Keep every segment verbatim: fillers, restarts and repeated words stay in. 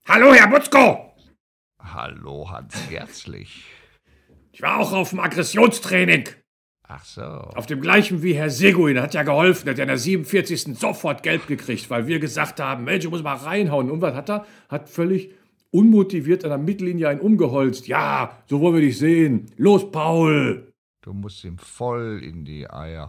Hallo, Herr Butzko! Hallo, Hans Gerzlich. Ich war auch auf dem Aggressionstraining. Ach so. Auf dem gleichen wie Herr Seguin. Hat ja geholfen. Hat ja in der siebenundvierzigsten sofort gelb gekriegt, weil wir gesagt haben, Mensch, du musst mal reinhauen. Und was hat er? Hat völlig unmotiviert an der Mittellinie einen umgeholzt. Ja, so wollen wir dich sehen. Los, Paul! Du musst ihm voll in die Eier.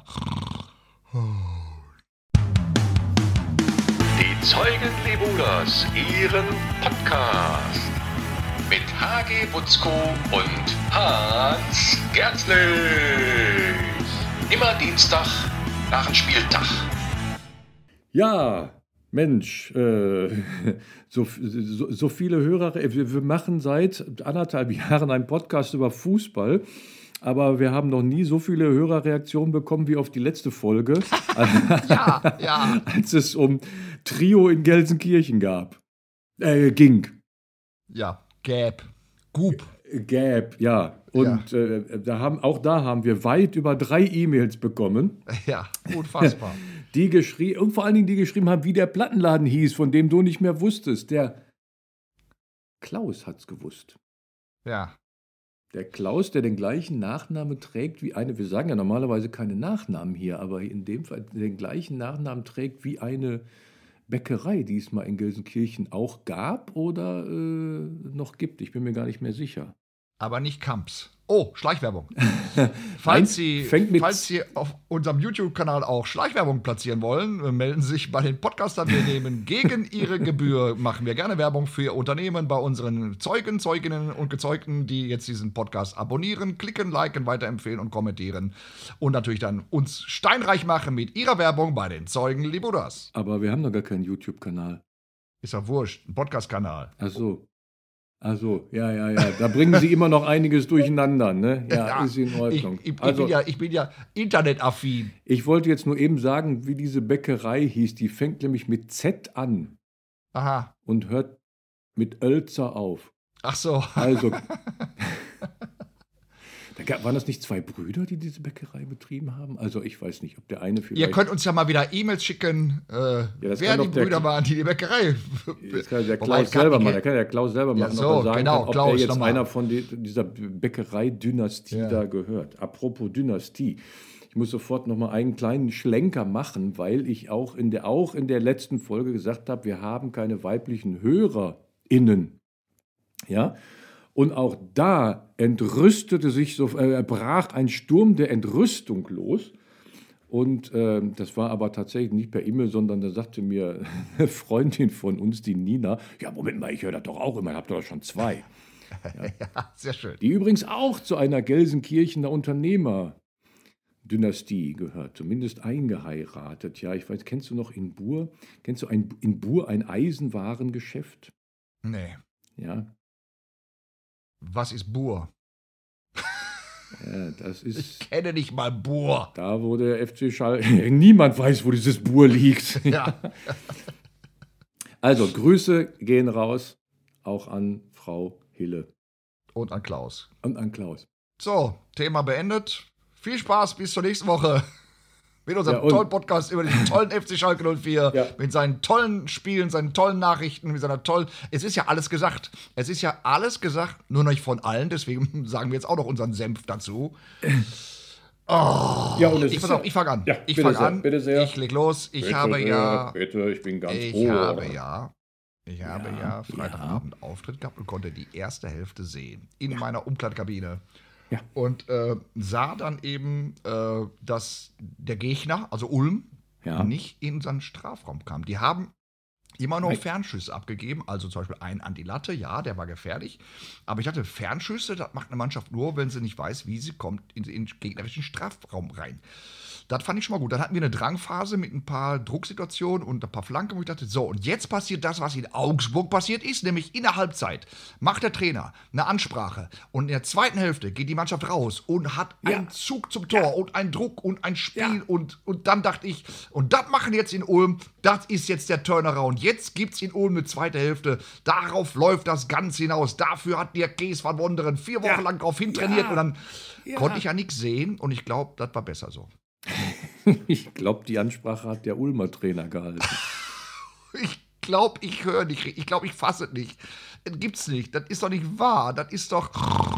Die Zeugen Lebuders, ihren Podcast. Mit H G Butzko und Hans Gerzlich. Immer Dienstag nach dem Spieltag. Ja, Mensch, äh, so, so, so viele Hörer. Wir, wir machen seit anderthalb Jahren einen Podcast über Fußball. Aber wir haben noch nie so viele Hörerreaktionen bekommen wie auf die letzte Folge, Ja, ja. als es um Trio in Gelsenkirchen gab. Äh, ging. Ja, Gäb. Gub. Gab, ja. Und ja. Äh, da haben, auch da haben wir weit über drei E-Mails bekommen. Ja, unfassbar. Die geschrieben, und vor allen Dingen die geschrieben haben, wie der Plattenladen hieß, von dem du nicht mehr wusstest. Der Klaus hat's gewusst. Ja. Der Klaus, der den gleichen Nachnamen trägt wie eine, wir sagen ja normalerweise keine Nachnamen hier, aber in dem Fall den gleichen Nachnamen trägt wie eine Bäckerei, die es mal in Gelsenkirchen auch gab oder äh, noch gibt. Ich bin mir gar nicht mehr sicher. Aber nicht Kamps. Oh, Schleichwerbung. Nein, Falls, Sie, fängt mit falls Sie auf unserem YouTube-Kanal auch Schleichwerbung platzieren wollen, äh, melden Sie sich bei den Podcastern. Wir nehmen gegen Ihre Gebühr, machen wir gerne Werbung für Ihr Unternehmen bei unseren Zeugen, Zeuginnen und Gezeugten, die jetzt diesen Podcast abonnieren, klicken, liken, weiterempfehlen und kommentieren. Und natürlich dann uns steinreich machen mit Ihrer Werbung bei den Zeugen Libuders. Aber wir haben doch gar keinen YouTube-Kanal. Ist ja wurscht, ein Podcast-Kanal. Ach so. Ach so, ja, ja, ja. Da bringen Sie immer noch einiges durcheinander, ne? Ja, Ja, ist in Ordnung. Ich, ich, also, ich, bin ja, ich bin ja internetaffin. ich wollte jetzt nur eben sagen, wie diese Bäckerei hieß. Die fängt nämlich mit Z an Aha. und hört mit Oelzer auf. Ach so. Also, da gab, waren das nicht zwei Brüder, die diese Bäckerei betrieben haben? Also ich weiß nicht, ob der eine vielleicht... Ihr könnt uns ja mal wieder E-Mails schicken, äh, das wer kann die doch der Brüder Kla- waren, die die Bäckerei... Das kann der Wobei, Klaus kann selber ich- machen. Der kann der Klaus selber Ja, machen, so, ob er sagen genau, kann, ob Klaus, er jetzt nochmal. einer von die, dieser Bäckerei-Dynastie Ja. da gehört. Apropos Dynastie. Ich muss sofort noch mal einen kleinen Schlenker machen, weil ich auch in der, auch in der letzten Folge gesagt habe, wir haben keine weiblichen HörerInnen. Ja? Und auch da entrüstete sich, so, äh, brach ein Sturm der Entrüstung los. Und äh, das war aber tatsächlich nicht per E-Mail, sondern da sagte mir eine Freundin von uns, die Nina, ja, Moment mal, ich höre das doch auch immer, ich habe doch schon zwei. Ja, sehr schön. Die übrigens auch zu einer Gelsenkirchener Unternehmerdynastie gehört, zumindest eingeheiratet. Ja, ich weiß, kennst du noch in Buhr? Kennst du ein, in Buhr ein Eisenwarengeschäft? Nee. Ja, Was ist Bur? ja das Ich ist... kenne nicht mal Bur. Da, wo der F C Schalke... Niemand weiß, wo dieses Buhr liegt. Ja. Also, Grüße gehen raus, auch an Frau Hille Und an Klaus. und an Klaus. So, Thema beendet. Viel Spaß, bis zur nächsten Woche. Mit unserem Ja, und- tollen Podcast über den tollen F C Schalke null vier. Ja. Mit seinen tollen Spielen, seinen tollen Nachrichten, mit seiner tollen... Es ist ja alles gesagt. Es ist ja alles gesagt, nur noch nicht von allen. Deswegen sagen wir jetzt auch noch unseren Senf dazu. Oh, Ja, und es ich ist pass ja- auf, ich fange an. Ja, ich bitte fange sehr, an. bitte sehr. Ich leg los. Ich Bitte, habe ja... Bitte, ich bin ganz Ich froh. habe ja... Ich habe ja, Ja, Freitagabend Auftritt gehabt und konnte die erste Hälfte sehen. In meiner Umkleidekabine. Ja. Und äh, sah dann eben, äh, dass der Gegner, also Ulm, Ja. nicht in seinen Strafraum kam. Die haben immer noch Nein. Fernschüsse abgegeben, also zum Beispiel einen an die Latte, ja, der war gefährlich. Aber ich hatte Fernschüsse, das macht eine Mannschaft nur, wenn sie nicht weiß, wie sie kommt in den gegnerischen Strafraum rein. Das fand ich schon mal gut. Dann hatten wir eine Drangphase mit ein paar Drucksituationen und ein paar Flanken, wo ich dachte, so, und jetzt passiert das, was in Augsburg passiert ist, nämlich in der Halbzeit macht der Trainer eine Ansprache und in der zweiten Hälfte geht die Mannschaft raus und hat Ja. einen Zug zum Tor Ja. und einen Druck und ein Spiel Ja. und, und dann dachte ich, und das machen jetzt in Ulm, das ist jetzt der Turnaround. Jetzt gibt's in Ulm eine zweite Hälfte. Darauf läuft das Ganze hinaus. Dafür hat der Kees van Wonderen vier Wochen Ja. lang drauf hintrainiert Ja. und dann Ja. konnte ich ja nichts sehen und ich glaube, das war besser so. Ich glaube, die Ansprache hat der Ulmer Trainer gehalten. Ich glaube, ich höre nicht. Ich glaube, ich fasse es nicht. Das gibt's nicht. Das ist doch nicht wahr. Das ist doch.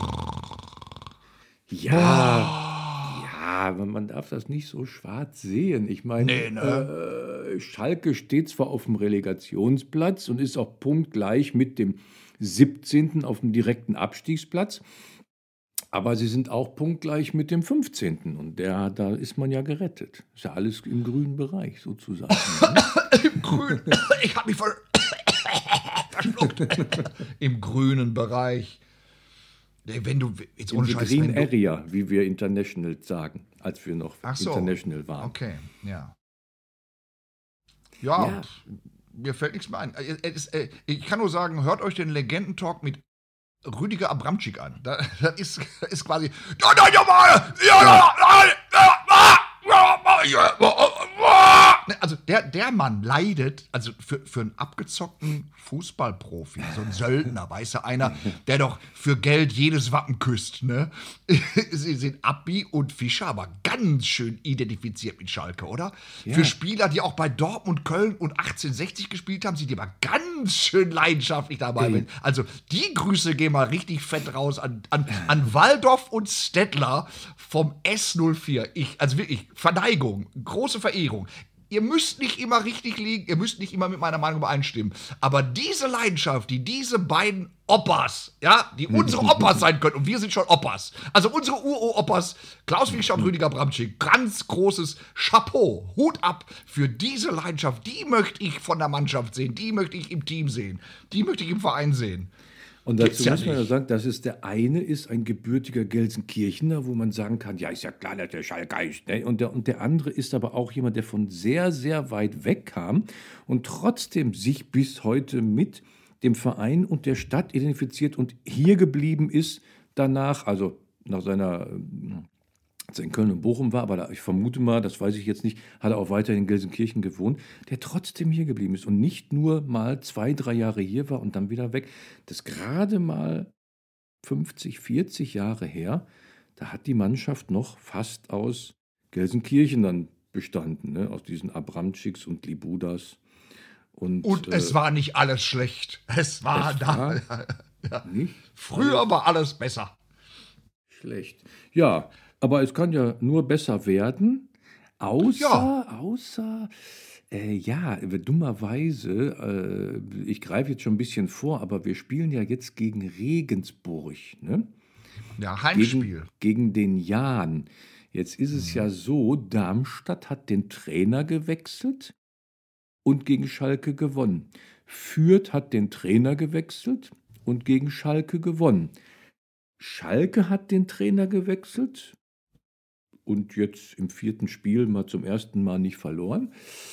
Ja, ja, aber man darf das nicht so schwarz sehen. Ich meine, Nee, ne? äh, Schalke steht zwar auf dem Relegationsplatz und ist auch punktgleich mit dem siebzehnten auf dem direkten Abstiegsplatz, aber sie sind auch punktgleich mit dem fünfzehnten und der, da ist man ja gerettet. Ist ja alles im grünen Bereich sozusagen. Ne? Im Grün. Ich habe mich ver verschluckt. Im grünen Bereich. Nee, wenn du jetzt In ohne the Scheiß, Green wenn du, Area, wie wir international sagen, als wir noch Ach so. international waren. Okay, ja. Ja, Ja. pf, mir fällt nichts mehr ein. Äh, es ist, äh, Ich kann nur sagen, hört euch den Legendentalk mit Rüdiger Abramczyk an. Da- Das ist, das ist quasi. Ja, ja, ja, mal, ja, ja, ja, ja, ja, ja, ja. Also der, der Mann leidet, also für, für einen abgezockten Fußballprofi, so ein Söldner, weißt du, einer, der doch für Geld jedes Wappen küsst, ne? Sie sind Abbi und Fischer, aber ganz schön identifiziert mit Schalke, oder? Ja. Für Spieler, die auch bei Dortmund, Köln und achtzehnhundertsechzig gespielt haben, sind die aber ganz schön leidenschaftlich dabei. Ey. Also die Grüße gehen mal richtig fett raus an, an, an Waldorf und Stettler vom S null vier. Ich, also wirklich, Verneigung, große Verehrung. Ihr müsst nicht immer richtig liegen, ihr müsst nicht immer mit meiner Meinung übereinstimmen. Aber diese Leidenschaft, die diese beiden Oppas, ja, die unsere Oppas sein können, und wir sind schon Oppas, also unsere Uro-Oppas, Klaus Fischer und Rüdiger Abramczyk, ganz großes Chapeau, Hut ab für diese Leidenschaft. Die möchte ich von der Mannschaft sehen, die möchte ich im Team sehen, die möchte ich im Verein sehen. Und Gibt's dazu ja muss man ja nicht. sagen, dass es der eine ist, ein gebürtiger Gelsenkirchener, wo man sagen kann, ja, ist ja klar, dass der Schalke ist. Ne? Und, der, und der andere ist aber auch jemand, der von sehr, sehr weit weg kam und trotzdem sich bis heute mit dem Verein und der Stadt identifiziert und hier geblieben ist danach, also nach seiner, ähm, als er in Köln und Bochum war, aber da, ich vermute mal, das weiß ich jetzt nicht, hat er auch weiterhin in Gelsenkirchen gewohnt, der trotzdem hier geblieben ist und nicht nur mal zwei, drei Jahre hier war und dann wieder weg. Das ist gerade mal fünfzig, vierzig Jahre her, da hat die Mannschaft noch fast aus Gelsenkirchen dann bestanden, ne? Aus diesen Abramczyks und Libudas. Und, Und es äh, war nicht alles schlecht. Es war es da. war Ja. nicht Früher war alles besser. schlecht. Ja, aber es kann ja nur besser werden, außer, Ja. außer, äh, ja, dummerweise, äh, ich greife jetzt schon ein bisschen vor, aber wir spielen ja jetzt gegen Regensburg, ne? Ja, Heimspiel. Gegen, gegen den Jan. Jetzt ist es ja so, Darmstadt hat den Trainer gewechselt und gegen Schalke gewonnen. Fürth hat den Trainer gewechselt und gegen Schalke gewonnen. Schalke hat den Trainer gewechselt und jetzt im vierten Spiel mal zum ersten Mal nicht verloren.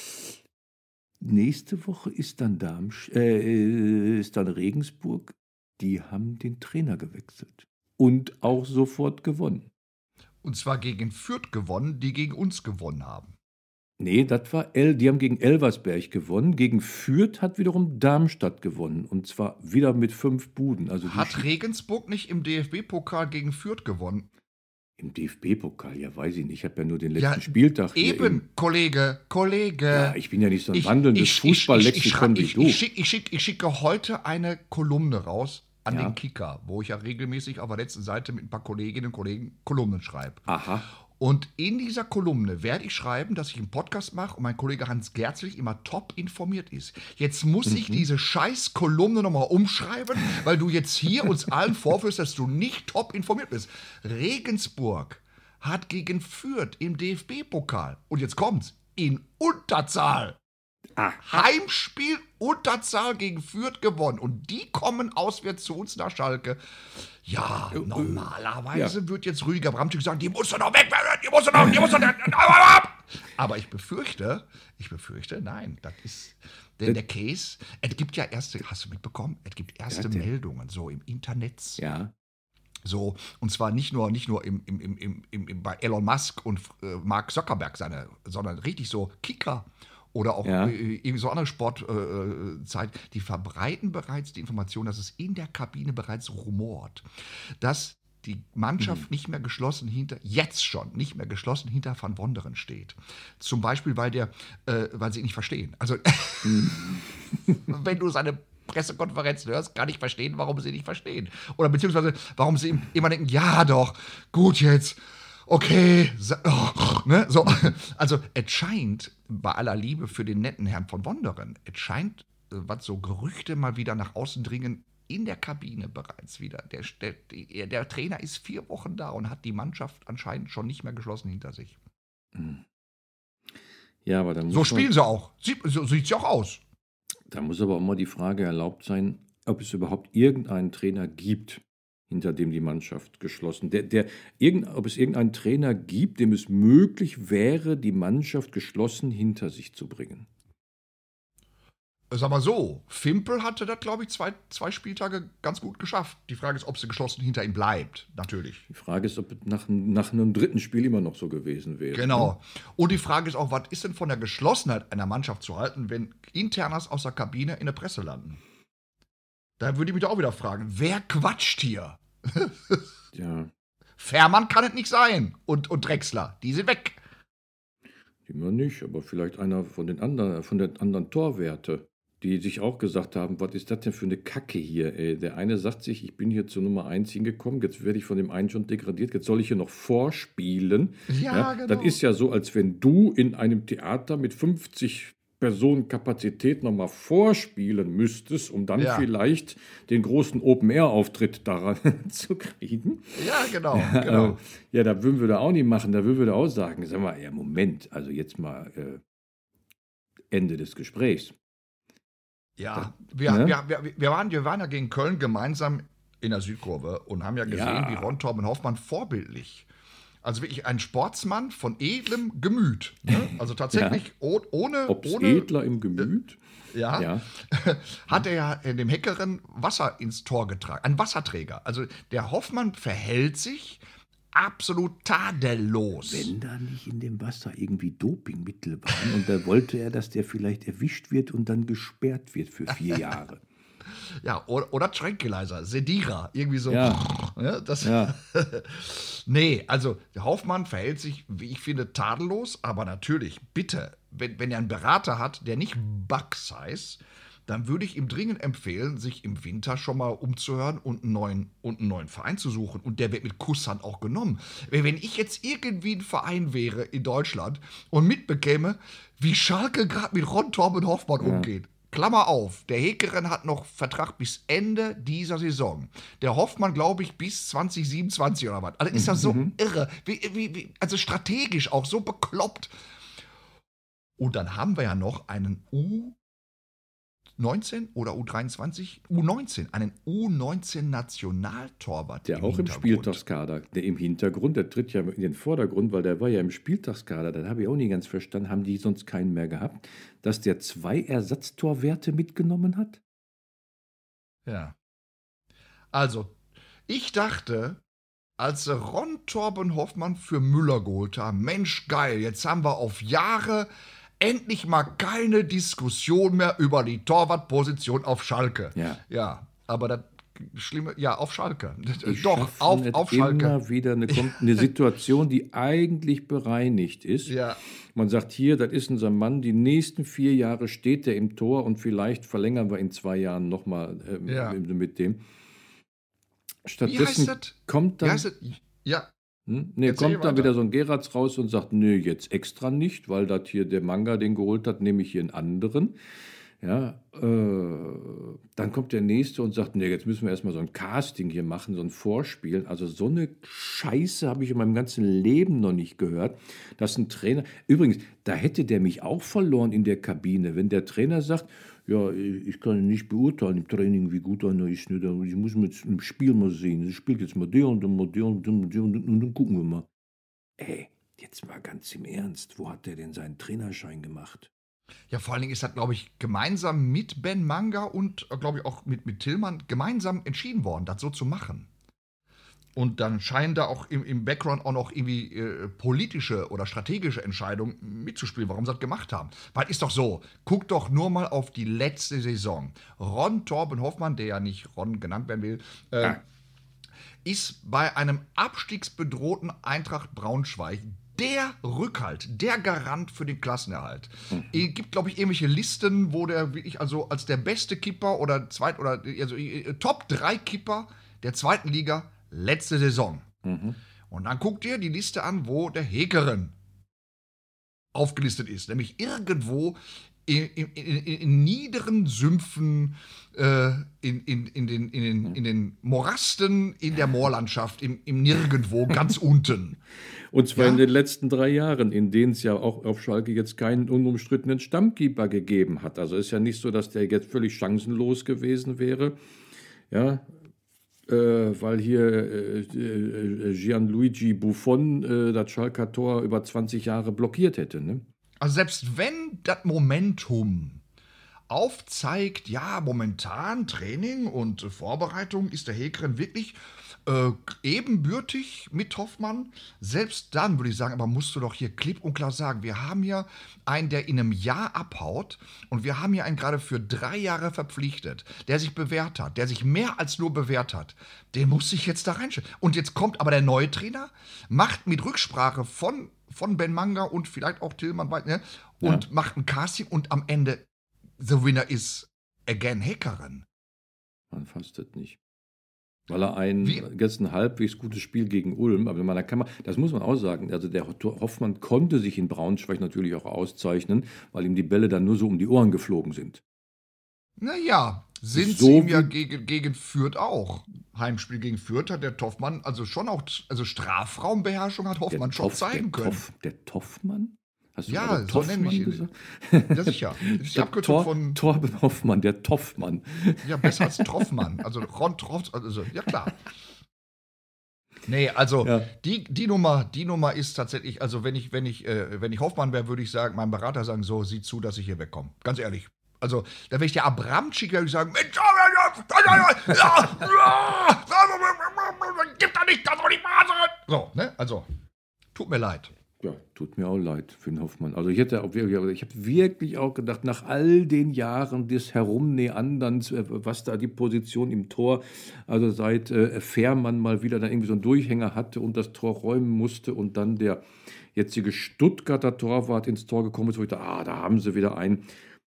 Nächste Woche ist dann, Darmsch äh, ist dann Regensburg. Die haben den Trainer gewechselt und auch sofort gewonnen. Und zwar gegen Fürth gewonnen, die gegen uns gewonnen haben. Nee, das war El, die haben gegen Elversberg gewonnen. Gegen Fürth hat wiederum Darmstadt gewonnen. Und zwar wieder mit fünf Buden. Also die Hat Sch- Regensburg nicht im D F B-Pokal gegen Fürth gewonnen? Im D F B-Pokal, ja, weiß ich nicht. Ich habe ja nur den letzten Ja, Spieltag hier Eben, im- Kollege, Kollege. Ja, ich bin ja nicht so ein wandelndes Fußballlexikon wie ich, du. ich, schick, ich, schick, ich schicke heute eine Kolumne raus an Ja. den Kicker, wo ich ja regelmäßig auf der letzten Seite mit ein paar Kolleginnen und Kollegen Kolumnen schreibe. Aha. Und in dieser Kolumne werde ich schreiben, dass ich einen Podcast mache und mein Kollege Hans Gerzlich immer top informiert ist. Jetzt muss ich diese scheiß Kolumne nochmal umschreiben, weil du jetzt hier uns allen vorführst, dass du nicht top informiert bist. Regensburg hat gegen Fürth im D F B-Pokal, und jetzt kommt's, in Unterzahl, Ah, Heimspiel Unterzahl gegen Fürth gewonnen. Und die kommen auswärts zu uns nach Schalke. Ja, normalerweise ja. wird jetzt Rüdiger Abramczyk sagen, die muss doch noch weg werden, die muss doch noch, die muss doch noch. Aber ich befürchte, ich befürchte, nein, das ist denn der Case. Es gibt ja erste, hast du mitbekommen? Es gibt erste Ja, der- Meldungen so im Internet. ja. So, und zwar nicht nur, nicht nur im, im, im, im, im, im, bei Elon Musk und äh, Mark Zuckerberg, seine, sondern richtig so Kicker oder auch Ja. äh, irgendwie so andere Sportzeit, äh, Zeit, die verbreiten bereits die Information, dass es in der Kabine bereits rumort, dass die Mannschaft mhm. nicht mehr geschlossen hinter, jetzt schon nicht mehr geschlossen hinter Van Wonderen steht. Zum Beispiel, weil der, äh, weil sie ihn nicht verstehen. Also, mhm. wenn du seine Pressekonferenzen hörst, kann ich verstehen, warum sie nicht verstehen. Oder beziehungsweise, warum sie immer denken, ja doch, gut jetzt, okay, so, oh, ne, so. Also, es scheint, bei aller Liebe für den netten Herrn von Wonderen, es scheint, was so Gerüchte mal wieder nach außen dringen, in der Kabine bereits wieder. Der, der, der Trainer ist vier Wochen da und hat die Mannschaft anscheinend schon nicht mehr geschlossen hinter sich. Ja, aber dann muss so spielen man, sie auch. Sie, so sieht es ja auch aus. Da muss aber auch mal die Frage erlaubt sein, ob es überhaupt irgendeinen Trainer gibt, hinter dem die Mannschaft geschlossen, der, der, irgend, ob es irgendeinen Trainer gibt, dem es möglich wäre, die Mannschaft geschlossen hinter sich zu bringen. Sag mal so, Fimpel hatte das, glaube ich, zwei, zwei Spieltage ganz gut geschafft. Die Frage ist, ob sie geschlossen hinter ihm bleibt, natürlich. Die Frage ist, ob es nach, nach einem dritten Spiel immer noch so gewesen wäre. Genau. Und die Frage ist auch, was ist denn von der Geschlossenheit einer Mannschaft zu halten, wenn Internas aus der Kabine in der Presse landen? Da würde ich mich da auch wieder fragen, wer quatscht hier? Ja. Fährmann kann es nicht sein. Und, und Drexler, die sind weg. Immer nicht, aber vielleicht einer von den anderen, von den anderen Torwerte, die sich auch gesagt haben, was ist das denn für eine Kacke hier, ey? Der eine sagt sich, ich bin hier zur Nummer eins hingekommen, jetzt werde ich von dem einen schon degradiert, jetzt soll ich hier noch vorspielen. Ja, ja, genau. Das ist ja so, als wenn du in einem Theater mit fünfzig Personen Kapazität nochmal vorspielen müsstest, um dann ja. vielleicht den großen Open-Air-Auftritt daran zu kriegen. Ja, genau. Ja, genau. ja, da würden wir da auch nicht machen, da würden wir da auch sagen, sag mal, ja, Moment, also jetzt mal äh, Ende des Gesprächs. Ja, wir, ne? wir, wir, wir, waren, wir waren ja gegen Köln gemeinsam in der Südkurve und haben ja gesehen, ja. wie Ron Torben Hoffmann vorbildlich, also wirklich ein Sportsmann von edlem Gemüt, ne? Also tatsächlich ja. oh, ohne... Ob's ohne edler im Gemüt? Äh, ja, ja. Hat er ja dem Heckerin Wasser ins Tor getragen, ein Wasserträger. Also der Hoffmann verhält sich absolut tadellos. Wenn da nicht in dem Wasser irgendwie Dopingmittel waren und da wollte er, dass der vielleicht erwischt wird und dann gesperrt wird für vier Jahre. Ja, oder, oder Tranquilizer, Sedira, irgendwie so. Ja. Ja, das, ja. Nee, also der Hoffmann verhält sich, wie ich finde, tadellos, aber natürlich, bitte, wenn, wenn er einen Berater hat, der nicht Bucks heißt, dann würde ich ihm dringend empfehlen, sich im Winter schon mal umzuhören und einen neuen, und einen neuen Verein zu suchen. Und der wird mit Kusshand auch genommen. Wenn ich jetzt irgendwie ein Verein wäre in Deutschland und mitbekäme, wie Schalke gerade mit Ron Torben Hoffmann ja. umgeht. Klammer auf, der Hekeren hat noch Vertrag bis Ende dieser Saison. Der Hoffmann, glaube ich, bis zwanzig siebenundzwanzig oder was. Also ist das so mhm. irre. Wie, wie, wie, also strategisch auch so bekloppt. Und dann haben wir ja noch einen U neunzehn oder U dreiundzwanzig, U neunzehn, einen U neunzehn Nationaltorwart. Der auch im Spieltagskader, der im Hintergrund, der tritt ja in den Vordergrund, weil der war ja im Spieltagskader, das habe ich auch nie ganz verstanden, haben die sonst keinen mehr gehabt, dass der zwei Ersatztorwerte mitgenommen hat? Ja. Also, ich dachte, als Ron Torben Hoffmann für Müller geholt haben, Mensch, geil, jetzt haben wir auf Jahre endlich mal keine Diskussion mehr über die Torwartposition auf Schalke. Ja. Ja, aber das Schlimme, ja, auf Schalke. Ich Doch, auf, auf Schalke. Immer wieder eine, eine Situation, die eigentlich bereinigt ist. Ja. Man sagt hier, das ist unser Mann, die nächsten vier Jahre steht er im Tor und vielleicht verlängern wir in zwei Jahren nochmal äh, ja. mit dem. Stattdessen Wie heißt das? kommt dann... Wie heißt das? Ja. Hm? Nee, kommt dann wieder so ein Geratz raus und sagt, nö, jetzt extra nicht, weil das hier der Manga den geholt hat, nehme ich hier einen anderen. Ja, äh, dann kommt der Nächste und sagt, nee, jetzt müssen wir erstmal so ein Casting hier machen, so ein Vorspielen. Also so eine Scheiße habe ich in meinem ganzen Leben noch nicht gehört, dass ein Trainer... Übrigens, da hätte der mich auch verloren in der Kabine, wenn der Trainer sagt, ja, ich kann nicht beurteilen im Training, wie gut einer ist. Ich muss mir jetzt im Spiel mal sehen. Ich spiele jetzt mal der und dann mal der und dann, der und dann gucken wir mal. Ey, jetzt mal ganz im Ernst, wo hat der denn seinen Trainerschein gemacht? Ja, vor allen Dingen ist das, glaube ich, gemeinsam mit Ben Manga und, glaube ich, auch mit, mit Tillmann gemeinsam entschieden worden, das so zu machen. Und dann scheinen da auch im, im Background auch noch irgendwie äh, politische oder strategische Entscheidungen mitzuspielen, warum sie das gemacht haben. Weil ist doch so, guck doch nur mal auf die letzte Saison. Ron Torben Hoffmann, der ja nicht Ron genannt werden will, äh, ja. ist bei einem abstiegsbedrohten Eintracht Braunschweig der Rückhalt, der Garant für den Klassenerhalt. Mhm. Es gibt, glaube ich, irgendwelche Listen, wo der wirklich also als der beste Kipper oder zweit oder also Top drei Kipper der zweiten Liga letzte Saison. Mhm. Und dann guckt ihr die Liste an, wo der Hekeren aufgelistet ist, nämlich irgendwo in, in, in, in niederen Sümpfen, äh, in, in, in, den, in, den, in den Morasten, in der Moorlandschaft, im, im Nirgendwo, ganz unten. Und zwar ja? in den letzten drei Jahren, in denen es ja auch auf Schalke jetzt keinen unumstrittenen Stammkeeper gegeben hat. Also ist ja nicht so, dass der jetzt völlig chancenlos gewesen wäre. Ja, Äh, weil hier äh, äh, Gianluigi Buffon äh, das Schalker Tor über zwanzig Jahre blockiert hätte. Ne? Also selbst wenn das Momentum aufzeigt, ja, momentan Training und äh, Vorbereitung ist der Hekeren wirklich äh, ebenbürtig mit Hoffmann. Selbst dann würde ich sagen, aber musst du doch hier klipp und klar sagen, wir haben hier einen, der in einem Jahr abhaut und wir haben hier einen gerade für drei Jahre verpflichtet, der sich bewährt hat, der sich mehr als nur bewährt hat. Den muss ich jetzt da reinstellen. Und jetzt kommt aber der neue Trainer, macht mit Rücksprache von, von Ben Manga und vielleicht auch Tillmann, ne, und ja. macht ein Casting und am Ende the winner is again Hekeren. Man fasst nicht. Weil er ein, jetzt ein halbwegs gutes Spiel gegen Ulm, aber man, da kann man, das muss man auch sagen, also der Hoffmann konnte sich in Braunschweig natürlich auch auszeichnen, weil ihm die Bälle dann nur so um die Ohren geflogen sind. Naja, sind so sie ihm ja gegen, gegen Fürth auch. Heimspiel gegen Fürth hat der Toffmann, also schon auch, also Strafraumbeherrschung hat Hoffmann schon Toff, zeigen der können. Toff, der Toffmann? Hast du ja, so nenne ich ihn. Ja, sicher. Ich habe Tor, von Torben Hoffmann, der Toffmann. Ja, besser als Troffmann. Also Ron Troff, also ja klar. Nee, also ja. die, die, Nummer, die Nummer ist tatsächlich, also wenn ich, wenn ich, äh, wenn ich Hoffmann wäre, würde ich sagen, meinem Berater sagen, so, sieh zu, dass ich hier wegkomme. Ganz ehrlich. Also, da wäre ich der Abramczyk, würde ich sagen, Mensch, gib da nicht, das soll nicht wahr sein. So, ne, also, tut mir leid. Ja, tut mir auch leid für den Hoffmann. Also ich hätte auch wirklich, ich habe wirklich auch gedacht, nach all den Jahren des Herumneanderns, was da die Position im Tor, also seit äh, Fährmann mal wieder dann irgendwie so einen Durchhänger hatte und das Tor räumen musste und dann der jetzige Stuttgarter Torwart ins Tor gekommen ist, wo ich dachte, ah, da haben sie wieder einen.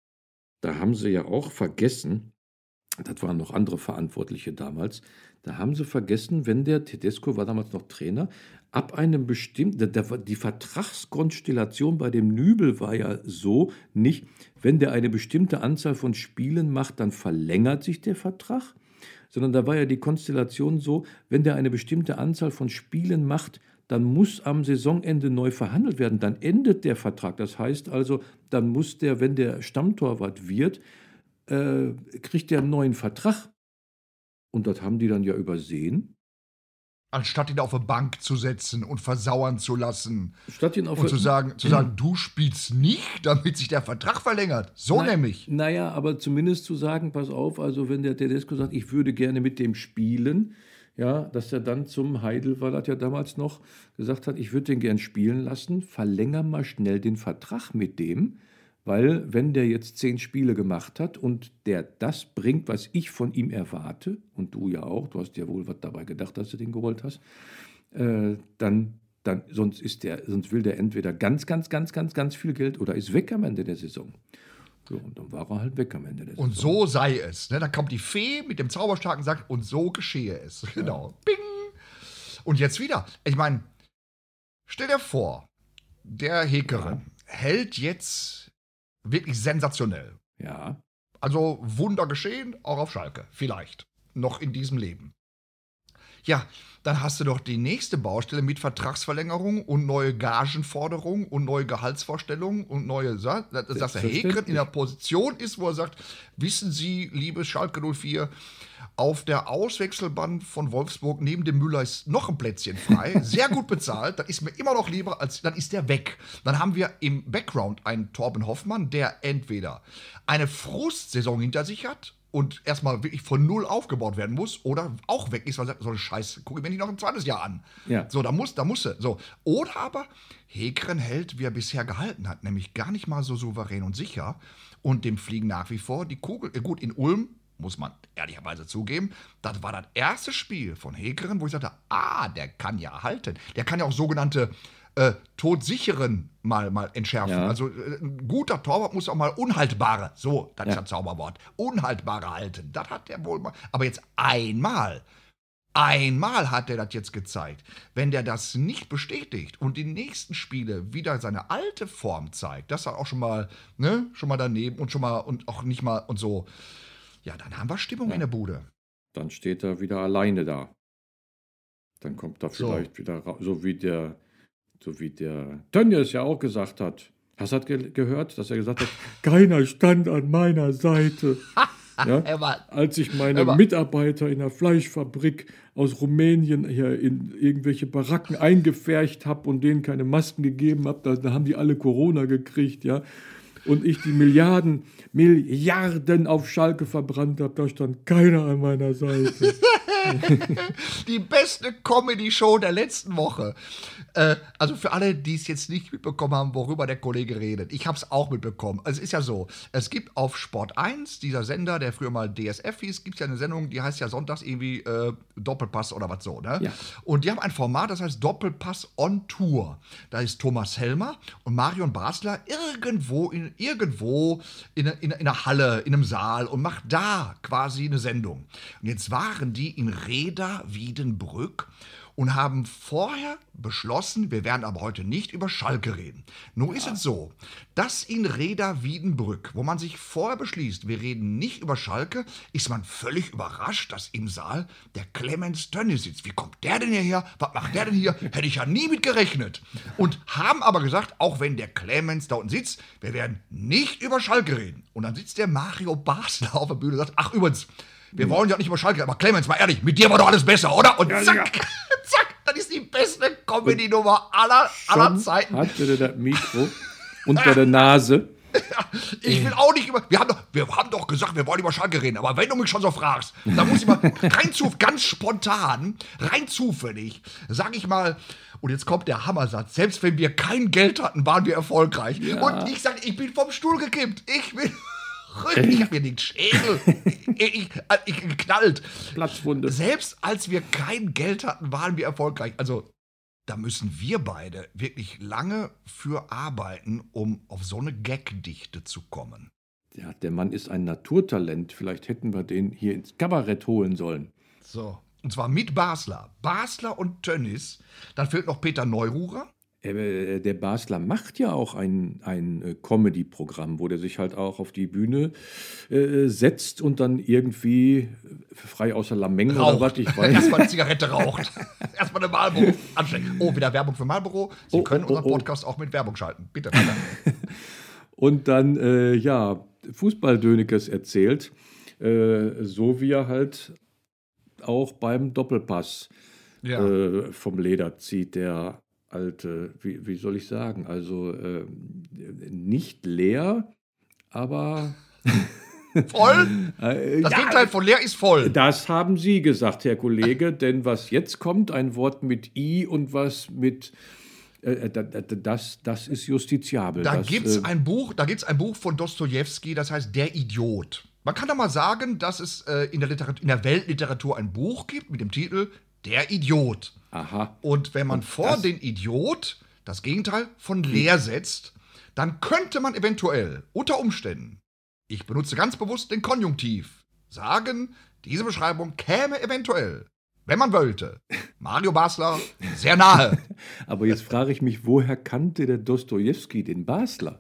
Da haben sie ja auch vergessen, das waren noch andere Verantwortliche damals, da haben sie vergessen, wenn der Tedesco war damals noch Trainer, ab einem bestimmten, die Vertragskonstellation bei dem Nübel war ja so, nicht, wenn der eine bestimmte Anzahl von Spielen macht, dann verlängert sich der Vertrag, sondern da war ja die Konstellation so, wenn der eine bestimmte Anzahl von Spielen macht, dann muss am Saisonende neu verhandelt werden, dann endet der Vertrag. Das heißt also, dann muss der, wenn der Stammtorwart wird, äh, kriegt der einen neuen Vertrag. Und das haben die dann ja übersehen. Anstatt ihn auf eine Bank zu setzen und versauern zu lassen. Statt ihn auf und zu sagen, zu sagen, du spielst nicht, damit sich der Vertrag verlängert. So Na, nämlich. Naja, aber zumindest zu sagen, pass auf, also wenn der Tedesco sagt, ich würde gerne mit dem spielen, ja, dass er dann zum Heidel, weil er ja damals noch gesagt hat, ich würde den gern spielen lassen, verlänger mal schnell den Vertrag mit dem, weil wenn der jetzt zehn Spiele gemacht hat und der das bringt, was ich von ihm erwarte, und du ja auch, du hast ja wohl was dabei gedacht, dass du den geholt hast, äh, dann, dann sonst ist der, sonst will der entweder ganz, ganz, ganz, ganz, ganz viel Geld oder ist weg am Ende der Saison. So, und dann war er halt weg am Ende der Saison. Und so sei es. Ne? Dann kommt die Fee mit dem Zauberstab und sagt, und so geschehe es. Genau. Bing! Und jetzt wieder. Ich meine, stell dir vor, der Hekeren ja. hält jetzt wirklich sensationell. Ja. Also Wunder geschehen, auch auf Schalke. Vielleicht. Noch in diesem Leben. Ja, dann hast du doch die nächste Baustelle mit Vertragsverlängerung und neue Gagenforderungen und neue Gehaltsvorstellungen und neue, dass der Hekeren in der Position ist, wo er sagt, wissen Sie, liebe Schalke null vier, auf der Auswechselbahn von Wolfsburg neben dem Müller ist noch ein Plätzchen frei, sehr gut bezahlt, das ist mir immer noch lieber, als dann ist der weg. Dann haben wir im Background einen Torben Hoffmann, der entweder eine Frustsaison hinter sich hat und erstmal wirklich von null aufgebaut werden muss oder auch weg ist, weil er sagt, so eine Scheiße, gucke ich mir nicht noch ein zweites Jahr an. Ja. So, da muss, da muss er. So. Oder aber Hekeren hält, wie er bisher gehalten hat, nämlich gar nicht mal so souverän und sicher und dem fliegen nach wie vor die Kugel, äh, gut, in Ulm muss man ehrlicherweise zugeben, das war das erste Spiel von Hekeren, wo ich sagte, ah, der kann ja halten. Der kann ja auch sogenannte äh, todsicheren mal, mal entschärfen. Ja. Also äh, ein guter Torwart muss auch mal unhaltbare, so, das Ja. ist das Zauberwort, unhaltbare halten. Das hat der wohl mal. Aber jetzt einmal, einmal hat er das jetzt gezeigt. Wenn der das nicht bestätigt und die nächsten Spiele wieder seine alte Form zeigt, das war auch schon mal, ne, schon mal daneben und schon mal und auch nicht mal und so. Ja, dann haben wir Stimmung Ja. in der Bude. Dann steht er wieder alleine da. Dann kommt er So. vielleicht wieder raus, so wie der, so wie der Tönnies ja auch gesagt hat. Hast du das ge gehört, dass er gesagt hat, keiner stand an meiner Seite. Ja? Er war, Als ich meine Er war- Mitarbeiter in der Fleischfabrik aus Rumänien hier in irgendwelche Baracken eingepfercht habe und denen keine Masken gegeben habe, da, da haben die alle Corona gekriegt, ja. Und ich die Milliarden, Milliarden auf Schalke verbrannt habe, da stand keiner an meiner Seite. die beste Comedy-Show der letzten Woche. Äh, also für alle, die es jetzt nicht mitbekommen haben, worüber der Kollege redet. Ich habe es auch mitbekommen. Also es ist ja so, es gibt auf Sport eins, dieser Sender, der früher mal D S F hieß, gibt es ja eine Sendung, die heißt ja sonntags irgendwie äh, Doppelpass oder was so, ne? Ja. Und die haben ein Format, das heißt Doppelpass on Tour. Da ist Thomas Helmer und Marion Basler irgendwo in, irgendwo in, in, in einer Halle, in einem Saal und macht da quasi eine Sendung. Und jetzt waren die in Reda-Wiedenbrück und haben vorher beschlossen, wir werden aber heute nicht über Schalke reden. Nun ist es so, dass in Reda-Wiedenbrück, wo man sich vorher beschließt, wir reden nicht über Schalke, ist man völlig überrascht, dass im Saal der Clemens Tönnies sitzt. Wie kommt der denn hierher? Was macht der denn hier? Hätte ich ja nie mit gerechnet. Und haben aber gesagt, auch wenn der Clemens da unten sitzt, wir werden nicht über Schalke reden. Und dann sitzt der Mario Basler auf der Bühne und sagt, ach übrigens, wir wollen ja nicht über Schalke, aber Clemens, mal ehrlich, mit dir war doch alles besser, oder? Und Ja, zack, ja. zack, das ist die beste Comedy-Nummer aller, aller Schon Zeiten. hatte der das Mikro unter der Nase. Ich will auch nicht über. Wir haben, doch, wir haben doch gesagt, wir wollen über Schalke reden. Aber wenn du mich schon so fragst, dann muss ich mal rein zu, ganz spontan, rein zufällig, sag ich mal, und jetzt kommt der Hammersatz. Selbst wenn wir kein Geld hatten, waren wir erfolgreich. Ja. Und ich sag, ich bin vom Stuhl gekippt. Ich bin. Ich hab mir den Schädel ich, ich, ich geknallt. Platzwunde. Selbst als wir kein Geld hatten, waren wir erfolgreich. Also, da müssen wir beide wirklich lange für arbeiten, um auf so eine Gagdichte zu kommen. Ja, der Mann ist ein Naturtalent. Vielleicht hätten wir den hier ins Kabarett holen sollen. So. Und zwar mit Basler. Basler und Tönnies. Dann fehlt noch Peter Neururer. Äh, Der Basler macht ja auch ein, ein äh, Comedy-Programm, wo der sich halt auch auf die Bühne äh, setzt und dann irgendwie äh, frei außer Lameng oder was, ich weiß. Erstmal eine Zigarette raucht. Erstmal eine Marlboro anstecken. Oh, wieder Werbung für Marlboro. Sie Oh, können oh, unseren oh. Podcast auch mit Werbung schalten. Bitte weiter. Und dann, äh, ja, Fußballdönekes erzählt, äh, so wie er halt auch beim Doppelpass Ja. äh, vom Leder zieht, der alte, wie, wie soll ich sagen, also äh, nicht leer, aber Voll? äh, Das ja, Gegenteil von leer ist voll. das haben Sie gesagt, Herr Kollege, denn was jetzt kommt, ein Wort mit I und was mit, äh, da- da- das, das ist justiziabel. Da das, gibt es äh, ein Buch, da gibt's ein Buch von Dostojewski, das heißt Der Idiot. Man kann doch mal sagen, dass es äh, in, der Literatur, in der Weltliteratur ein Buch gibt mit dem Titel Der Idiot. Aha. Und wenn man Und vor das- den Idiot das Gegenteil von leer setzt, dann könnte man eventuell unter Umständen, ich benutze ganz bewusst den Konjunktiv, sagen, diese Beschreibung käme eventuell, wenn man wollte, Mario Basler sehr nahe. Aber jetzt frage ich mich, woher kannte der Dostojewski den Basler?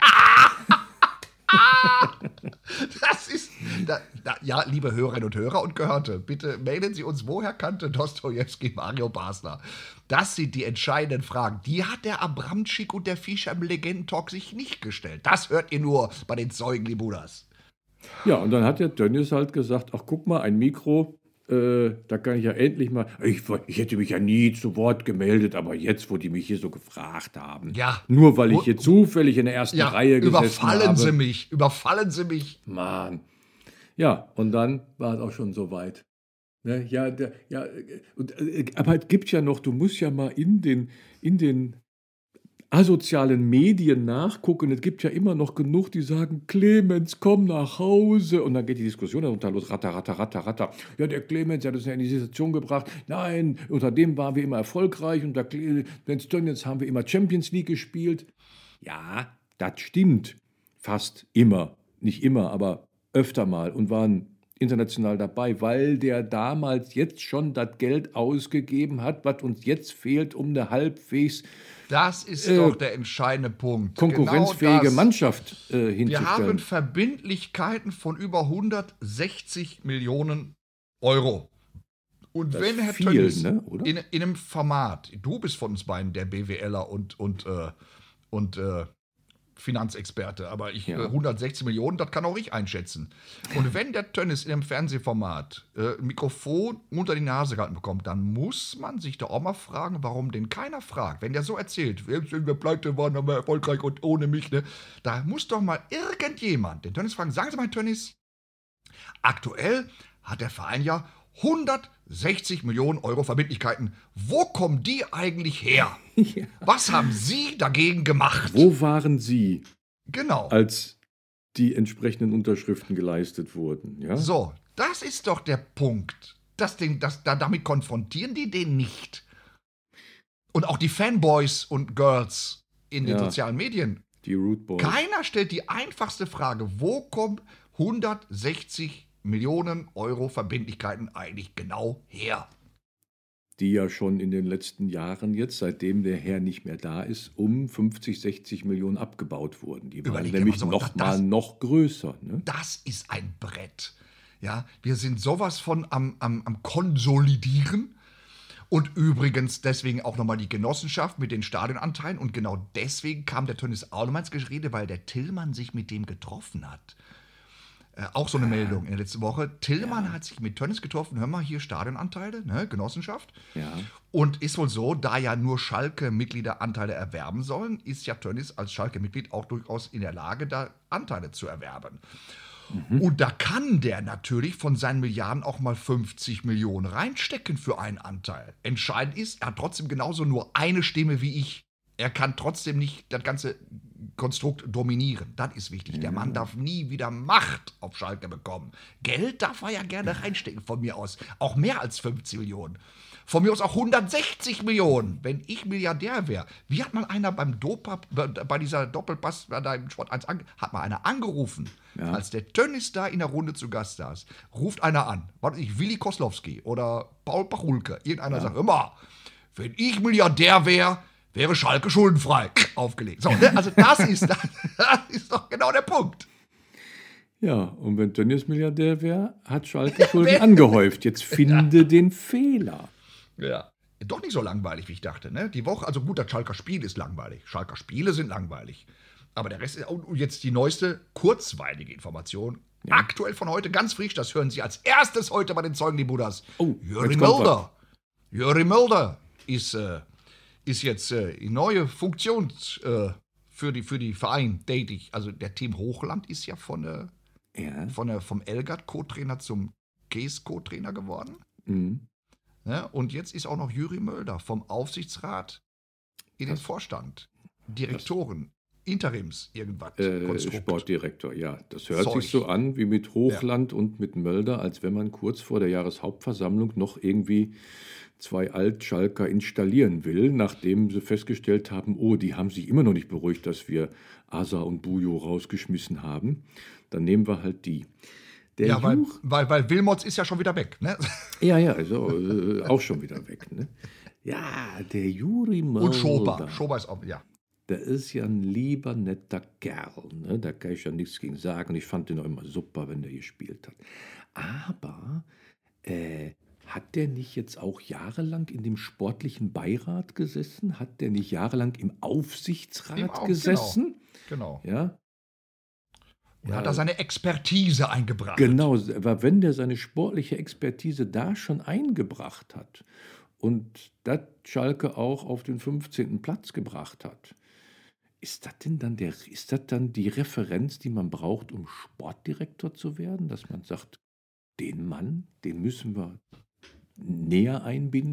Das ist, da, da, ja, liebe Hörerinnen und Hörer und Gehörte, bitte melden Sie uns, woher kannte Dostojewski Mario Basler? Das sind die entscheidenden Fragen. Die hat der Abramczyk und der Fischer im Legendentalk sich nicht gestellt. Das hört ihr nur bei den Zeugen Libudas. Ja, und dann hat der Tönnies halt gesagt, ach guck mal, ein Mikro, äh, da kann ich ja endlich mal, ich, ich hätte mich ja nie zu Wort gemeldet, aber jetzt, wo die mich hier so gefragt haben, Ja. nur weil ich Wo- hier zufällig in der ersten Ja, Reihe gesessen überfallen habe. Sie mich, überfallen Sie mich. Mann. Ja, und dann war es auch schon soweit. Ne, ja, der, ja, äh, und, äh, aber es gibt ja noch, du musst ja mal in den, in den asozialen Medien nachgucken, es gibt ja immer noch genug, die sagen, Clemens, komm nach Hause. Und dann geht die Diskussion darunter los, ratter, ratter, ratter, ratter. Ja, der Clemens, der hat uns ja in die Situation gebracht. Nein, unter dem waren wir immer erfolgreich. Unter Clemens Tönnies haben wir immer Champions League gespielt. Ja, das stimmt. Fast immer. Nicht immer, aber öfter mal. Und waren international dabei, weil der damals jetzt schon das Geld ausgegeben hat, was uns jetzt fehlt, um eine halbwegs Das ist Äh, doch der entscheidende Punkt. konkurrenzfähige Genau das. Mannschaft äh, hinzustellen. Wir haben Verbindlichkeiten von über hundertsechzig Millionen Euro. Und Das wenn ist Herr viel, Tönnies ne, oder? in, in einem Format, du bist von uns beiden der BWLer und, und, äh, und äh, Finanzexperte, aber ich, Ja. äh, hundertsechzig Millionen, das kann auch ich einschätzen. Und wenn der Tönnies in einem Fernsehformat äh, ein Mikrofon unter die Nase gehalten bekommt, dann muss man sich doch auch mal fragen, warum den keiner fragt. Wenn der so erzählt, wir sind wir pleite waren, aber erfolgreich und ohne mich, ne? Da muss doch mal irgendjemand den Tönnies fragen, sagen Sie mal, Tönnies, aktuell hat der Verein ja hundertsechzig Millionen Euro Verbindlichkeiten. Wo kommen die eigentlich her? Ja. Was haben Sie dagegen gemacht? Wo waren Sie, Genau. als die entsprechenden Unterschriften geleistet wurden? Ja? So, das ist doch der Punkt. Das Ding, das, da, damit konfrontieren die den nicht. Und auch die Fanboys und Girls in den Ja. sozialen Medien. Die Root Boys. Keiner stellt die einfachste Frage, wo kommen hundertsechzig Millionen Euro Verbindlichkeiten eigentlich genau her? Die ja schon in den letzten Jahren jetzt, seitdem der Herr nicht mehr da ist, um fünfzig, sechzig Millionen abgebaut wurden. Die waren Überleg dir nämlich mal so, noch das- mal noch größer. Ne? Das ist ein Brett. Ja, wir sind sowas von am, am, am Konsolidieren. Und übrigens deswegen auch nochmal die Genossenschaft mit den Stadionanteilen. Und genau deswegen kam der Tönnies auch nochmal ins Gerede, weil der Tillmann sich mit dem getroffen hat. Äh, auch so eine Meldung in der letzten Woche. Tillmann hat sich mit Tönnies getroffen. Hör mal, hier Stadionanteile, ne, Genossenschaft. Ja. Und ist wohl so, da ja nur Schalke-Mitglieder Anteile erwerben sollen, ist ja Tönnies als Schalke-Mitglied auch durchaus in der Lage, da Anteile zu erwerben. Und da kann der natürlich von seinen Milliarden auch mal fünfzig Millionen reinstecken für einen Anteil. Entscheidend ist, er hat trotzdem genauso nur eine Stimme wie ich. Er kann trotzdem nicht das ganze Konstrukt dominieren. Das ist wichtig. Der Mann darf nie wieder Macht auf Schalke bekommen. Geld darf er ja gerne reinstecken von mir aus. Auch mehr als fünfzig Millionen. Von mir aus auch hundertsechzig Millionen, wenn ich Milliardär wäre. Wie hat mal einer beim Dopa, bei dieser Doppelpass, da im Sport eins, ange, hat mal einer angerufen, Ja. als der Tönnies da in der Runde zu Gast saß, ruft einer an, was weiß ich, Willi Koslowski oder Paul Pachulke, irgendeiner sagt, immer, wenn ich Milliardär wäre, wäre Schalke schuldenfrei aufgelegt. So, ne? Also das ist, das ist doch genau der Punkt. Ja, und wenn Tönnies Milliardär wäre, hat Schalke Schulden angehäuft. Jetzt finde den Fehler. Ja. Doch nicht so langweilig, wie ich dachte. Ne? Die Woche, also gut, das Schalker Spiel ist langweilig. Schalker Spiele sind langweilig. Aber der Rest ist, und jetzt die neueste kurzweilige Information. Ja. Aktuell von heute, ganz frisch, das hören Sie als erstes heute bei den Zeugen die Buddhas. Oh, Juri jetzt kommt Mulder. Juri Mulder ist, äh, ist jetzt äh, in neue Funktion äh, für, die, für die Verein tätig. Also der Team Hochland ist ja von, äh, Ja. von der, vom Elgert Co-Trainer zum Gees Co-Trainer geworden. Mhm. Ne? Und jetzt ist auch noch Juri Mölder vom Aufsichtsrat in den Das- Vorstand. Direktoren, Interims, irgendwas. Äh, Konstrukt. Sportdirektor, ja. Das hört Zeug. sich so an wie mit Hochland und mit Mölder, als wenn man kurz vor der Jahreshauptversammlung noch irgendwie zwei Altschalker installieren will, nachdem sie festgestellt haben, oh, die haben sich immer noch nicht beruhigt, dass wir Asa und Bujo rausgeschmissen haben. Dann nehmen wir halt die. Der Ja, weil, Juch- weil, weil Wilmots ist ja schon wieder weg. Ne? ja, ja, also äh, auch schon wieder weg. Ne? Ja, der Juri Mölder. Und Schober. Schober ist auch, ja. Der ist ja ein lieber, netter Kerl. Ne? Da kann ich ja nichts gegen sagen. Ich fand den auch immer super, wenn der gespielt hat. Aber äh, hat der nicht jetzt auch jahrelang in dem sportlichen Beirat gesessen? Hat der nicht jahrelang im Aufsichtsrat Im Au- gesessen? Genau. Ja. Und Ja. hat da seine Expertise eingebracht. Genau, aber wenn der seine sportliche Expertise da schon eingebracht hat und das Schalke auch auf den fünfzehnten Platz gebracht hat, ist das denn dann der, ist das dann die Referenz, die man braucht, um Sportdirektor zu werden? Dass man sagt, den Mann, den müssen wir näher einbinden?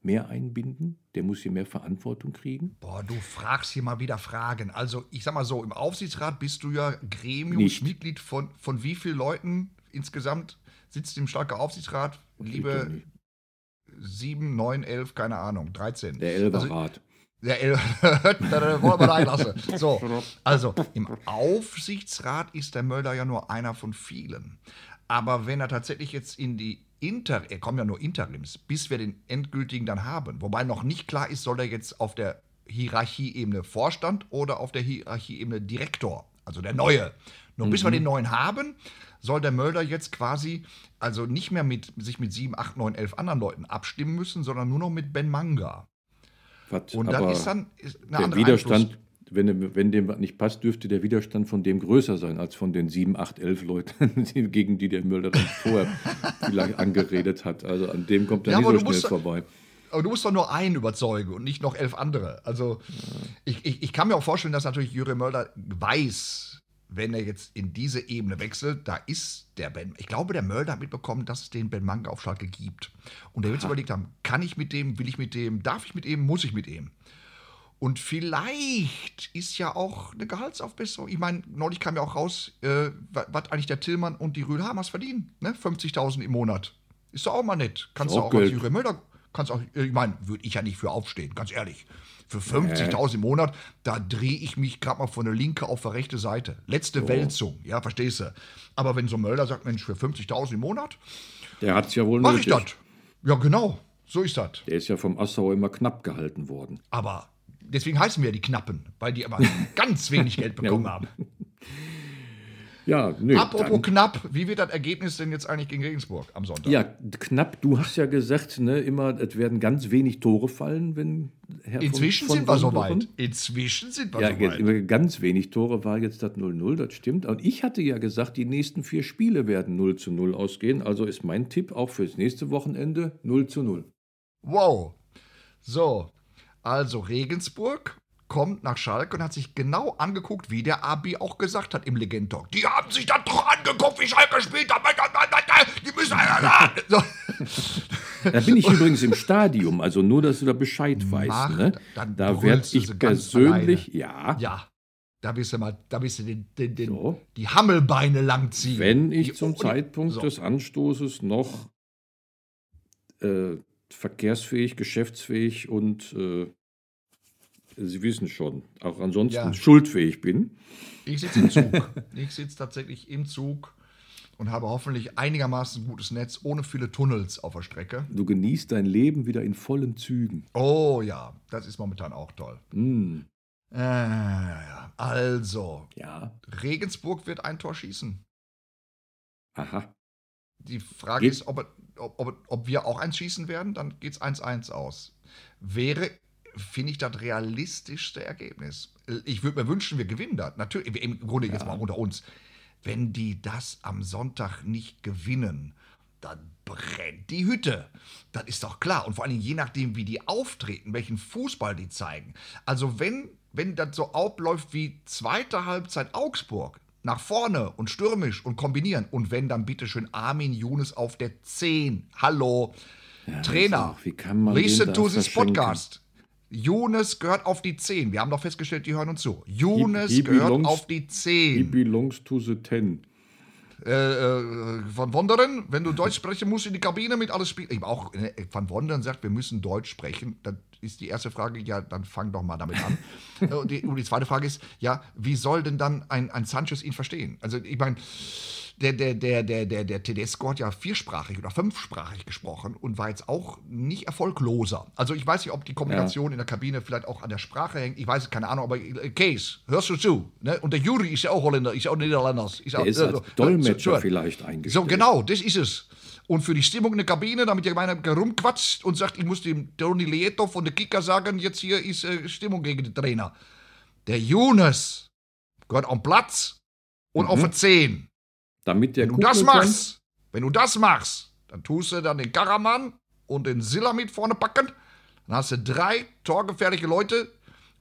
mehr einbinden? Der muss hier mehr Verantwortung kriegen? Boah, du fragst hier mal wieder Fragen. Also, ich sag mal so, im Aufsichtsrat bist du ja Gremiumsmitglied von, von wie vielen Leuten insgesamt sitzt im Schalker Aufsichtsrat? Liebe sieben, neun, elf, keine Ahnung, dreizehn. Der Elberrat. Also, der El da wollen wir da reinlassen. So, also, im Aufsichtsrat ist der Möller ja nur einer von vielen. Aber wenn er tatsächlich jetzt in die Inter, er kommt ja nur Interims, bis wir den endgültigen dann haben. Wobei noch nicht klar ist, soll er jetzt auf der Hierarchieebene Vorstand oder auf der Hierarchieebene Direktor, also der Neue. Nur mhm. bis wir den Neuen haben, soll der Möller jetzt quasi also nicht mehr mit sich mit sieben, acht, neun, elf anderen Leuten abstimmen müssen, sondern nur noch mit Ben Manga. Was, Und dann ist dann ist eine der andere Widerstand, Einfluss. wenn, wenn dem was nicht passt, dürfte der Widerstand von dem größer sein als von den sieben, acht, elf Leuten, gegen die der Möller dann vorher vielleicht angeredet hat. Also an dem kommt er Ja, nicht aber so du schnell musst- vorbei. Aber du musst doch nur einen überzeugen und nicht noch elf andere. Also ich, ich, ich kann mir auch vorstellen, dass natürlich Jure Möller weiß, wenn er jetzt in diese Ebene wechselt, da ist der Ben. Ich glaube, der Möller hat mitbekommen, dass es den Ben Manga auf Schalke gibt. Und der wird sich überlegt haben, kann ich mit dem, will ich mit dem, darf ich mit ihm, muss ich mit ihm? Und vielleicht ist ja auch eine Gehaltsaufbesserung. Ich meine, neulich kam ja auch raus, äh, was, was eigentlich der Tillmann und die Rühlhamers verdienen. Ne? fünfzigtausend im Monat. Ist doch auch mal nett. Kannst Ist du auch auch als Geld. Jure Möller, kannst auch, ich meine, würde ich ja nicht für aufstehen, ganz ehrlich. Für fünfzigtausend im Monat, da drehe ich mich gerade mal von der linke auf der rechte Seite. Letzte Wälzung, ja, verstehst du. Aber wenn so ein Möller sagt, Mensch, für fünfzigtausend im Monat, Der hat es ja wohl mach ich nötig. das. Ja, genau, so ist das. Der ist ja vom Assauer immer knapp gehalten worden. Aber deswegen heißen wir ja die Knappen, weil die aber ganz wenig Geld bekommen haben. Ja, nee. Apropos dann- knapp, wie wird das Ergebnis denn jetzt eigentlich gegen Regensburg am Sonntag? Ja, knapp. Du hast ja gesagt, ne, immer, es werden ganz wenig Tore fallen, wenn Herr von- Inzwischen von sind wir Wonderen- soweit. Inzwischen sind wir Ja, soweit. jetzt immer ganz wenig Tore war jetzt das null null, das stimmt. Und ich hatte ja gesagt, die nächsten vier Spiele werden null zu null ausgehen. Also ist mein Tipp auch fürs nächste Wochenende null zu null. Wow. So, also Regensburg kommt nach Schalke und hat sich genau angeguckt, wie der Abi auch gesagt hat im Legend-Talk. Die haben sich das doch angeguckt, wie Schalke spielt. Die müssen... So. Da bin ich übrigens im Stadium, also nur, dass du da Bescheid weißt. Mach, Ne? dann Da brüllst werde du ich sie ganz persönlich, ja, Ja, da bist du mal, da bist du den, den, den, So. die Hammelbeine langziehen. wenn ich Die- zum die- Zeitpunkt so. des Anstoßes noch äh, verkehrsfähig, geschäftsfähig und äh, Sie wissen schon, auch ansonsten Ja. schuldfähig bin. Ich sitze im Zug. Ich sitze tatsächlich im Zug und habe hoffentlich einigermaßen gutes Netz, ohne viele Tunnels auf der Strecke. Du genießt dein Leben wieder in vollen Zügen. Oh ja, das ist momentan auch toll. Mm, Äh, also, ja, Regensburg wird ein Tor schießen. aha. Die Frage Geht- ist, ob, ob, ob, ob wir auch eins schießen werden, dann geht es eins eins aus. Wäre, finde ich, das realistischste Ergebnis. Ich würde mir wünschen, wir gewinnen das. Natürlich, im Grunde jetzt mal unter uns. Wenn die das am Sonntag nicht gewinnen, dann brennt die Hütte. Das ist doch klar. Und vor allem je nachdem, wie die auftreten, welchen Fußball die zeigen. Also wenn, wenn das so abläuft wie zweite Halbzeit Augsburg, nach vorne und stürmisch und kombinieren. Und wenn dann bitteschön Armin Younes auf der zehn. Hallo, Trainer, also, wie kann man den listen da to this verschenken? Podcast. Younes gehört auf die zehn. Wir haben doch festgestellt, die hören uns zu. Younes He- he gehört belongs- auf die He zehn. belongs to the ten. Äh, äh, Van Wonderen, wenn du Deutsch sprechen musst in die Kabine mit alles spielen. Ich auch, äh, Van Wonderen sagt, wir müssen Deutsch sprechen. Dann ist die erste Frage, ja, dann fang doch mal damit an. Äh, und, die, und die zweite Frage ist, ja, wie soll denn dann ein, ein Sanchez ihn verstehen? Also ich meine, der, der, der, der, der, der Tedesco hat ja viersprachig oder fünfsprachig gesprochen und war jetzt auch nicht erfolgloser. Also ich weiß nicht, ob die Kommunikation in der Kabine vielleicht auch an der Sprache hängt. Ich weiß, keine Ahnung, aber äh, Kees, hörst du zu? Ne? Und der Juri ist ja auch Holländer, ist ja auch Niederländer. Ist Der auch, ist äh, als so, Dolmetscher so, so. vielleicht eingestellt. So, genau, das ist es. Und für die Stimmung in der Kabine, damit ja keiner rumquatscht und sagt, ich muss dem Toni Lieto von der Kicker sagen, jetzt hier ist äh, Stimmung gegen den Trainer. Der Younes gehört am Platz und Mhm. auf der zehn. Damit der Wenn du das gucken kann- machst, wenn du das machst, dann tust du dann den Karaman und den Silla mit vorne packen. Dann hast du drei torgefährliche Leute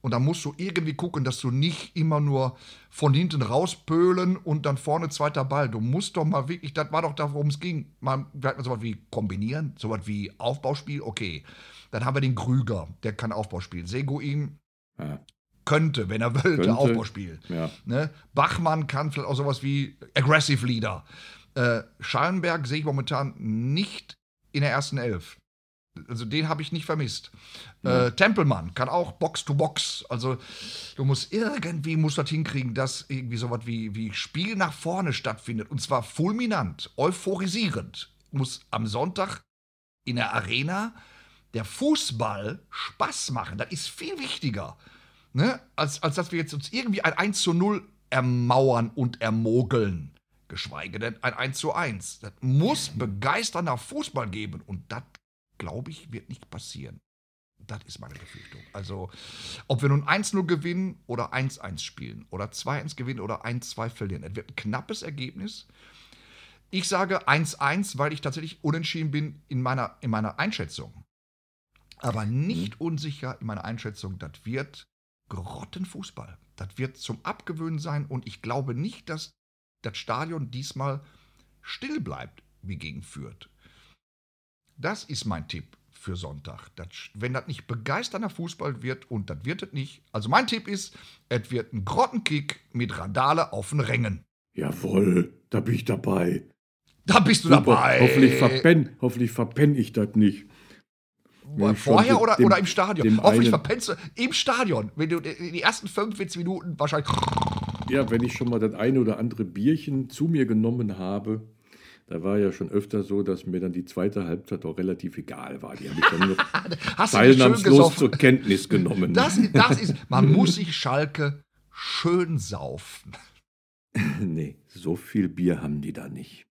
Und da musst du irgendwie gucken, dass du nicht immer nur von hinten rauspölen und dann vorne zweiter Ball. Du musst doch mal wirklich, das war doch da, worum es ging. Mal, wir hatten sowas wie kombinieren, sowas wie Aufbauspiel, okay. Dann haben wir den Krüger, der kann Aufbau spielen. Seguin ja. könnte, wenn er wollte, könnte. Aufbau spielen. Ja. Ne? Bachmann kann vielleicht auch sowas wie Aggressive Leader. Äh, Schallenberg sehe ich momentan nicht in der ersten Elf. Also den habe ich nicht vermisst. Ja. Äh, Tempelmann kann auch Box to Box. Also du musst irgendwie musst das hinkriegen, dass irgendwie sowas wie, wie Spiel nach vorne stattfindet. Und zwar fulminant, euphorisierend. Muss am Sonntag in der Arena der Fußball Spaß machen. Das ist viel wichtiger, ne? als, als dass wir jetzt uns irgendwie ein eins zu null ermauern und ermogeln. Geschweige denn ein eins zu eins. Das muss begeisternder Fußball geben. Und das, glaube ich, wird nicht passieren. Das ist meine Befürchtung. Also, ob wir nun eins null gewinnen oder eins eins spielen oder zwei eins gewinnen oder eins zwei verlieren, es wird ein knappes Ergebnis. Ich sage eins eins, weil ich tatsächlich unentschieden bin in meiner, in meiner Einschätzung. Aber nicht mhm. unsicher in meiner Einschätzung, das wird Grottenfußball. Das wird zum Abgewöhnen sein und ich glaube nicht, dass das Stadion diesmal still bleibt, wie gegen Fürth. Das ist mein Tipp für Sonntag. Das, wenn das nicht begeisternder Fußball wird, und das wird es nicht, also mein Tipp ist, es wird ein Grottenkick mit Randale auf den Rängen. Jawohl, da bin ich dabei. Da bist du Super. dabei. Hoffentlich verpenn, hoffentlich verpenn ich das nicht. Vorher oder, dem, oder im Stadion? Hoffentlich einen, verpennst du im Stadion. Wenn du die ersten fünfundvierzig Minuten wahrscheinlich... Ja, wenn ich schon mal das eine oder andere Bierchen zu mir genommen habe, da war ja schon öfter so, dass mir dann die zweite Halbzeit auch relativ egal war. Die habe ich dann noch teilnahmslos zur Kenntnis genommen. Das, das ist, man muss sich Schalke schön saufen. Nee, so viel Bier haben die da nicht.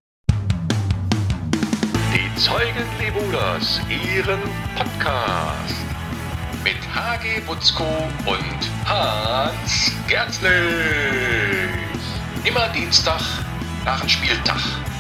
Die Zeugen Lebuders, Ihren Podcast. Mit H G Butzko und Hans Gärtlich. Immer Dienstag nach dem Spieltag.